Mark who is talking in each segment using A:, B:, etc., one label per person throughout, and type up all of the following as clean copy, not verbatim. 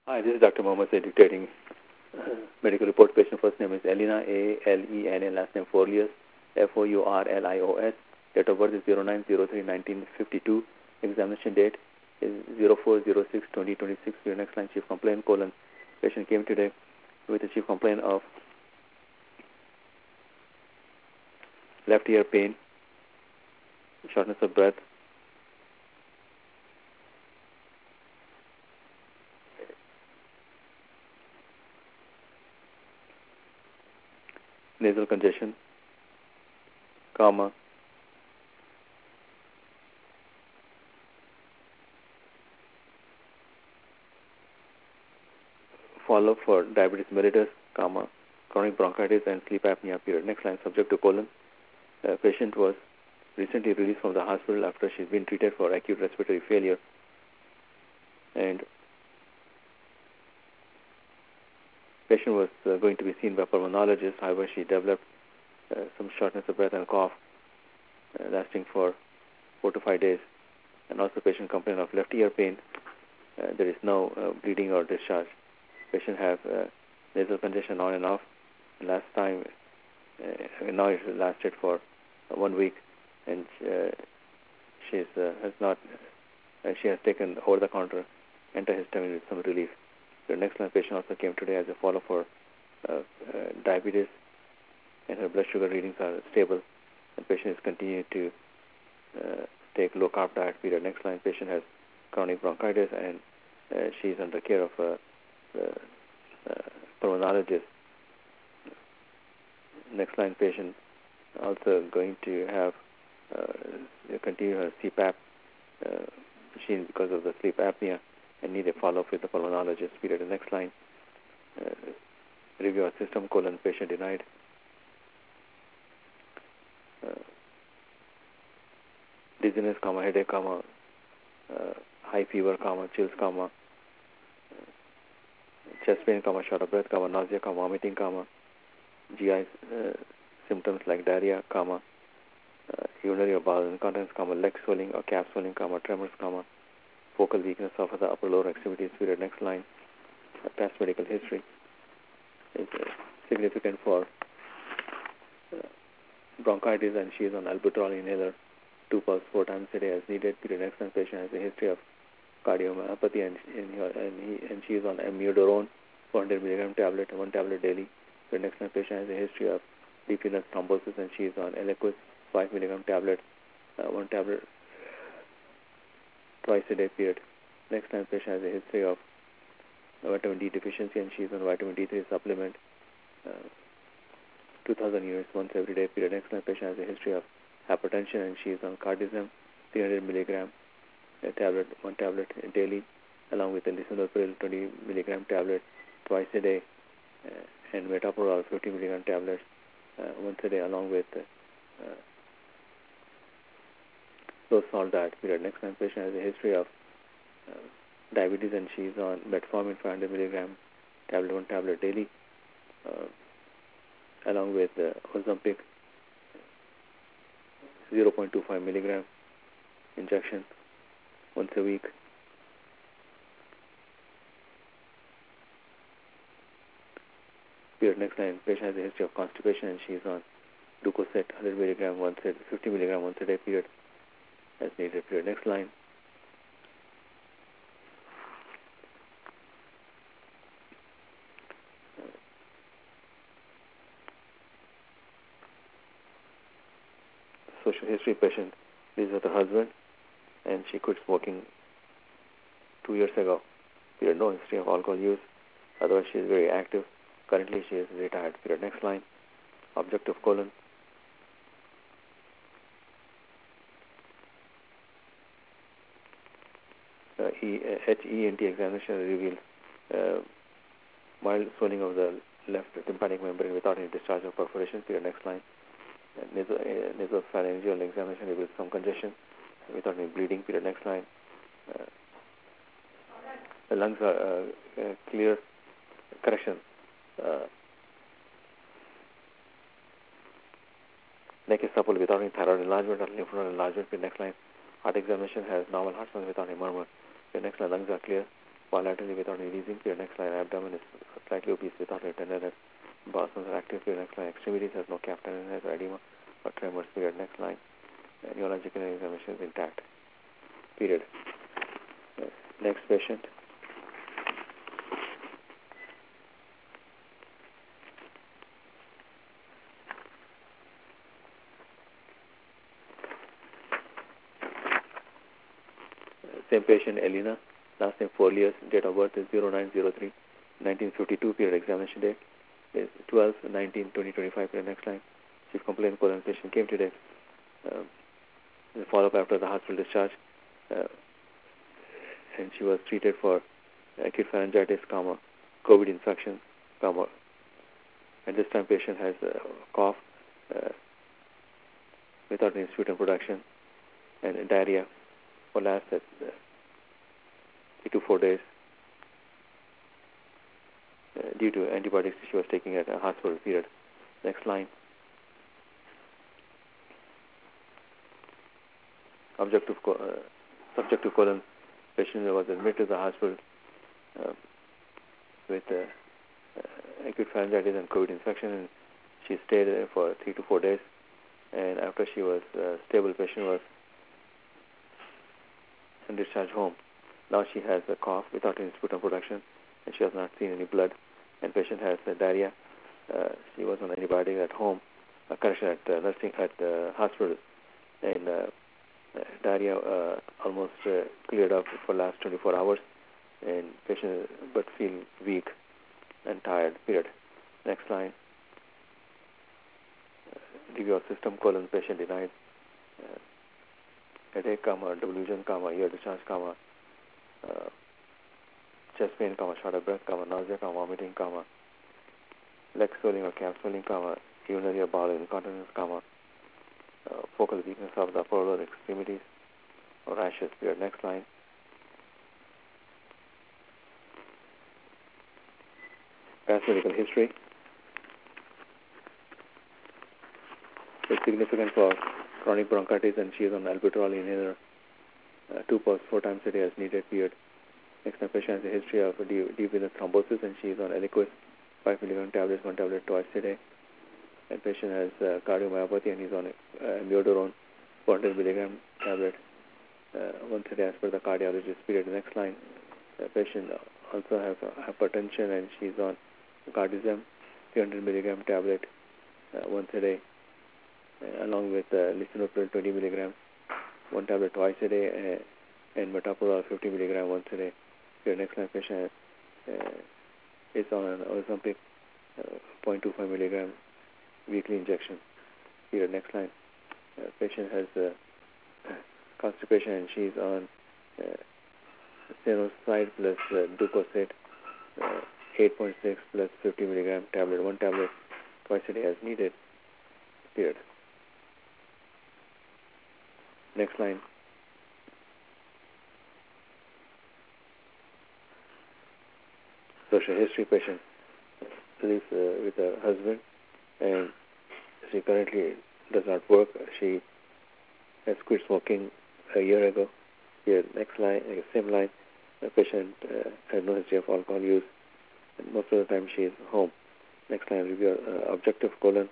A: Hi, this is Dr. Mohammed Said dictating medical report. Patient first name is Elena, A-L-E-N-A, last name Fourlius, F-O-U-R-L-I-O-S. Date of birth is 09/03/1952. Examination date is 04/06/2026. Your next line, chief complaint, colon. Patient came today with a chief complaint of left ear pain, shortness of breath, nasal congestion, comma, follow-up for diabetes mellitus, comma, chronic bronchitis and sleep apnea period. Next line, subject to colon. Patient was recently released from the hospital after she's been treated for acute respiratory failure, and patient was going to be seen by a pulmonologist. However, she developed some shortness of breath and cough lasting for 4 to 5 days, and also patient complained of left ear pain. There is no bleeding or discharge. Patient have nasal congestion on and off. Last time, now it has lasted for 1 week, and she has taken over-the-counter antihistamine with some relief. The next line, patient also came today as a follow-up for diabetes, and her blood sugar readings are stable. The patient is continuing to take low-carb diet period. Next line, patient has chronic bronchitis, and she is under care of a pulmonologist. Next line, patient also going to have continue her CPAP machine because of the sleep apnea and need a follow-up with the pulmonologist period. The next line, review our system, colon, patient denied. Dizziness, comma, headache, comma, high fever, comma, chills, comma, chest pain, comma, short of breath, comma, nausea, comma, vomiting, comma, GI symptoms like diarrhea, comma, urinary or bowel incontinence, comma, leg swelling or calf swelling, comma, tremors, comma, focal weakness of the upper lower extremities period. Next line, past medical history is significant for bronchitis, and she is on albuterol inhaler, 2 pulse 4 times a day as needed. Period. Next line, patient has a history of cardiomyopathy, and she is on amiodarone 400 milligram tablet, 1 tablet daily. The next line, patient has a history of deep venous thrombosis, and she is on Eliquis 5 milligram tablet, 1 tablet twice a day period. Next time, patient has a history of vitamin D deficiency, and she is on vitamin D3 supplement, 2,000 units once every day period. Next time, patient has a history of hypertension, and she is on cardizem 300 milligram tablet, 1 tablet daily, along with the lisinopril 20 milligram tablet twice a day, and metoprolol 50 milligram tablets once a day, along with low salt diet period. Next time, patient has a history of diabetes, and she is on metformin 500 milligram tablet, 1 tablet daily, along with Ozempic 0.25 milligram injection once a week. Period. Next line, patient has a history of constipation, and she is on Glucoset 100 milligram once a 50 milligram once a day period as needed. Period. Next line. Social history patient lives with her husband, and she quit smoking 2 years ago. Period. No history of alcohol use. Otherwise, she is very active. Currently, she is retired. Period. Next line. Objective colon. HENT examination reveals mild swelling of the left tympanic membrane without any discharge or perforation. Period. Next line. Nasopharyngeal examination reveals some congestion without any bleeding. Period. Next line. The lungs are clear. Correction. Neck is supple without any thyroid enlargement or lymph node enlargement. Period. Next line. Heart examination has normal heart sounds without any murmur. Period. Next line. Lungs are clear. bilaterally without any wheezing. Period. Next line, abdomen is slightly obese without any tenderness. Bowels are active. Period. Next line, extremities has no calf tenderness or edema or tremors. Period. Next line, neurological examination is intact. Period. Next patient. Same patient, Elena. Last name Folius. Date of birth is 09/03/1952. Period. Examination date is 12/19/2025. Period. Next line. Chief complaint colon patient came today. The follow-up after the hospital discharge, and she was treated for acute pharyngitis, COVID infection, and this time patient has a cough without any sputum production and diarrhea for last 3 to 4 days due to antibiotics she was taking at a hospital. Period. Next line. Subjective colon patient was admitted to the hospital with acute pharyngitis and COVID infection, and she stayed there for 3 to 4 days. And after she was stable, patient was discharged home. Now she has a cough without any sputum production, and she has not seen any blood. And patient has diarrhea. She was on antibiotic at home, correction at nursing at the hospital, and diarrhea almost cleared up for last 24 hours, and patient but feel weak and tired. Period. Next line. Review of system colon patient denied headache, delusion, ear discharge, chest pain, short of breath, nausea, vomiting, leg swelling or calf swelling, urinary or bowel incontinence, focal weakness of the upper or lower extremities, or rashes. Period. Next line. Past medical history. It's significant for chronic bronchitis, and she is on albuterol inhaler 2 puffs 4 times a day as needed. Period. Next time, patient has a history of deep venous thrombosis, and she is on Eliquis 5 milligram tablets, 1 tablet twice a day. And patient has cardiomyopathy, and he's on amiodarone 400 milligram tablet once a day as per the cardiologist. Period. Next line. Patient also has hypertension, and she's on cardizem 300 milligram tablet once a day, along with lisinopril 20 milligram, 1 tablet twice a day, and metoprolol 50 milligram once a day. Your next line, patient is on an Ozempic 0.25 milligram weekly injection. Your next line, patient has constipation, and she's on Senoside plus Ducosate 8.6 plus 50 milligram tablet, 1 tablet twice a day as needed. Period. Next line. Social history. Patient lives with her husband, and she currently does not work. She has quit smoking a year ago. Here, next line, same line. The patient has no history of alcohol use, and most of the time she is home. Next line, review objective colon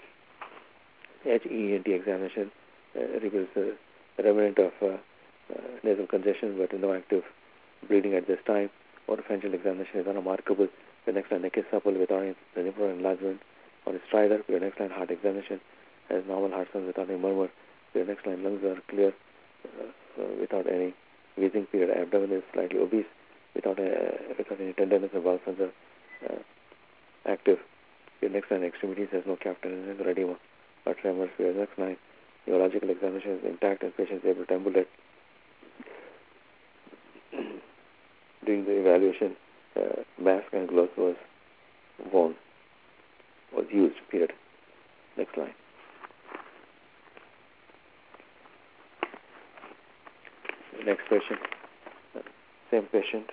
A: HENT examination reveals a remnant of nasal congestion, but no active bleeding at this time. Oropharyngeal examination is unremarkable. The next line, neck is supple without any cerebral enlargement on its stridor. Your next line, heart examination has normal heart sounds without any murmur. Your next line, lungs are clear without any wheezing. Period. Abdomen is slightly obese without any tenderness. The bowel sounds are active. Your next line, extremities has no calf tenderness or edema or tremors. Your next line, neurological examination is intact, and patient is able to ambulate. During the evaluation, mask and gloves was used. Period. Next line. Next patient, same patient,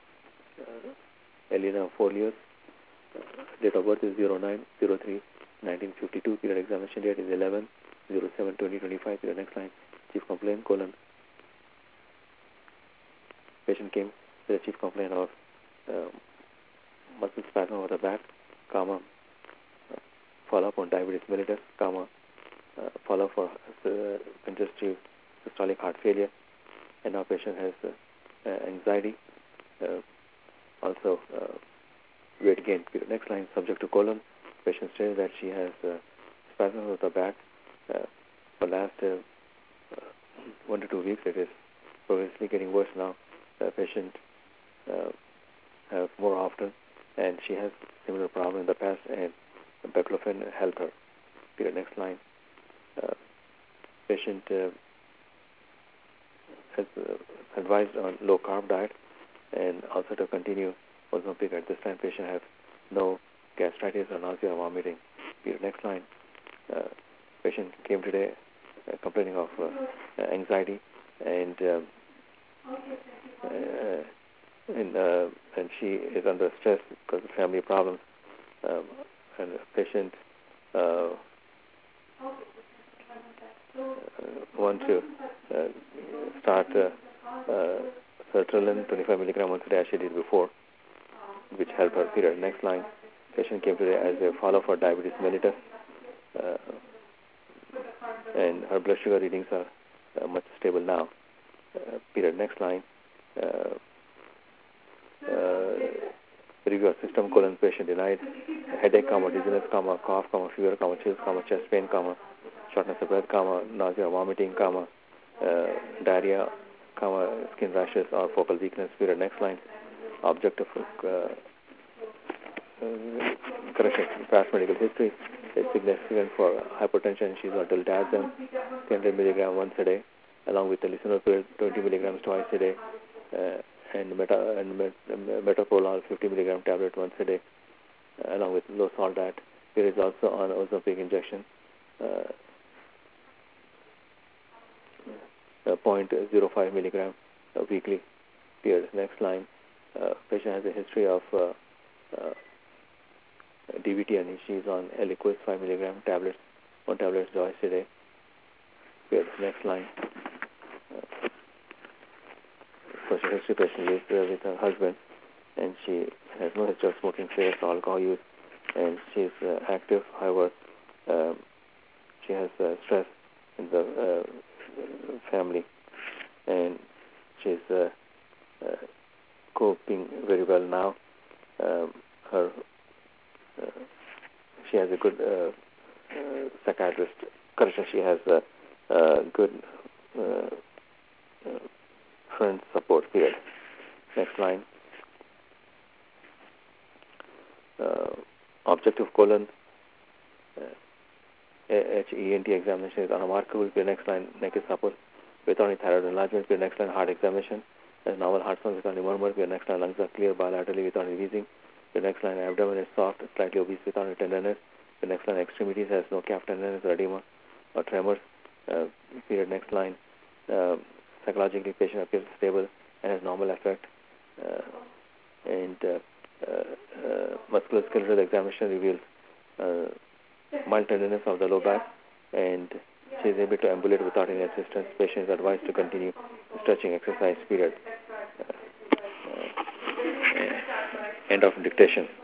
A: Elena Folios. Date of birth is 09/03/1952. Period. Examination date is 11/07/2025. Period. Next line. Chief complaint colon. Patient came The chief complaint of uh, muscle spasm over the back, comma, follow-up on diabetes mellitus, comma, follow-up for congestive systolic heart failure, and now patient has anxiety, also weight gain. Next line, subject to colon. Patient states that she has spasm of the back for last 1 to 2 weeks. It is progressively getting worse now. The patient have more often, and she has similar problem in the past, and baclofen helped her. Next line. Patient has advised on low carb diet and also to continue Ozempic. At this time, patient has no gastritis or nausea or vomiting. Next line. Patient came today complaining of anxiety and she is under stress because of family problems. And the patient want to start sertraline 25 milligram once a day as she did before, which helped her. Period. Next line. Patient came today as a follow-up for diabetes mellitus, and her blood sugar readings are much stable now. Period. Next line. Review of system: colon. Patient denied headache, dizziness, cough, fever, chills, chest pain, shortness of breath, nausea, vomiting, diarrhea, skin rashes or focal weakness. Period. Next line. Objective correction. Past medical history is significant for hypertension. She's on diltiazem, 300 milligram once a day, along with lisinopril 20 milligrams twice a day, and metoprolol 50 milligram tablet once a day, along with low salt diet. There is also on Ozempic injection, 0.05 milligram weekly. Period. Next line. Patient has a history of DVT, and she's on Eliquis 5 milligram tablets, 1 tablet twice a day. Period. Next line. Social history: patient lives with her husband, and she has no history of smoking, cigarettes, or alcohol use, and she's active. However, she has stress in the family, and she's coping very well now. She has a good psychiatrist. Correction, she has good friend support. Period. Next line. Objective colon HENT examination is unremarkable. Next line. Neck is supple without any thyroid enlargement. Next line. Heart examination. There's normal heart sound without any murmur. Next line. Lungs are clear bilaterally without any wheezing. The next line. Abdomen is soft, slightly obese without any tenderness. The next line. Extremities has no calf tenderness or edema or tremors. Period. Next line. Psychologically, patient appears stable and has normal affect. And musculoskeletal examination reveals mild tenderness of the low back, and she is able to ambulate without any assistance. Patient is advised to continue stretching exercise. Period. End of dictation.